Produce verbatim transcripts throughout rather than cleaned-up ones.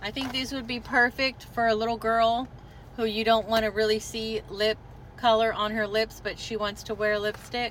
I think these would be perfect for a little girl who you don't want to really see lip color on her lips, but she wants to wear lipstick.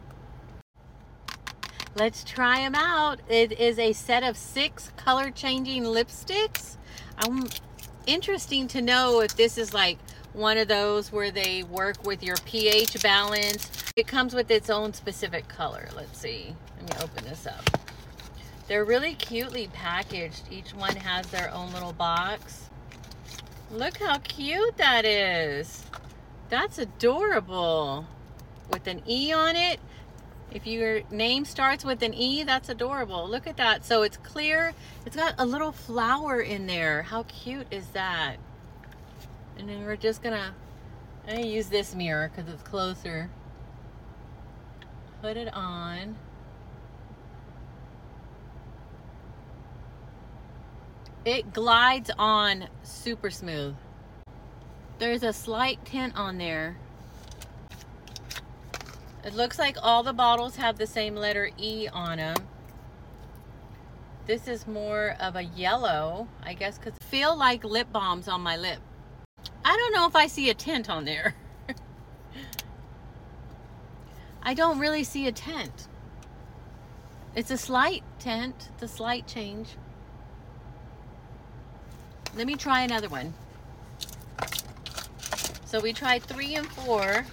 Let's try them out. It is a set of six color changing lipsticks. I'm interesting to know if this is like one of those where they work with your pH balance. It comes with its own specific color. Let's see. Let me open this up. They're really cutely packaged. Each one has their own little box. Look how cute that is. That's adorable. With an E on it. If your name starts with an E, that's adorable. Look at that. So it's clear. It's got a little flower in there. How cute is that? And then we're just gonna, I'm gonna use this mirror because it's closer. Put it on. It glides on super smooth. There's a slight tint on there. It looks like all the bottles have the same letter E on them. This is more of a yellow, I guess, because I feel like lip balms on my lip. I don't know if I see a tint on there. I don't really see a tint. It's a slight tint, it's a slight change. Let me try another one. So we tried three and four.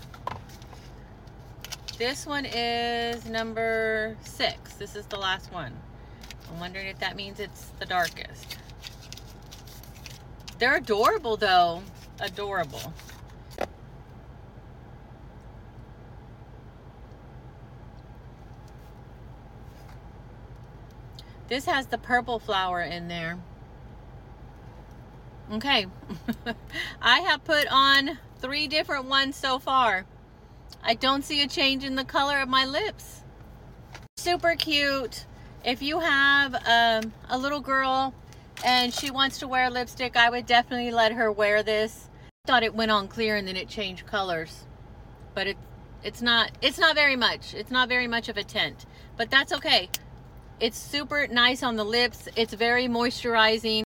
This one is number six. This is the last one. I'm wondering if that means it's the darkest. They're adorable though. Adorable. This has the purple flower in there. Okay. I have put on three different ones so far. I don't see a change in the color of my lips. Super cute. If you have um, a little girl and she wants to wear lipstick, I would definitely let her wear this. I thought it went on clear and then it changed colors. But it, it's not, it's not very much. It's not very much of a tint. But that's okay. It's super nice on the lips. It's very moisturizing.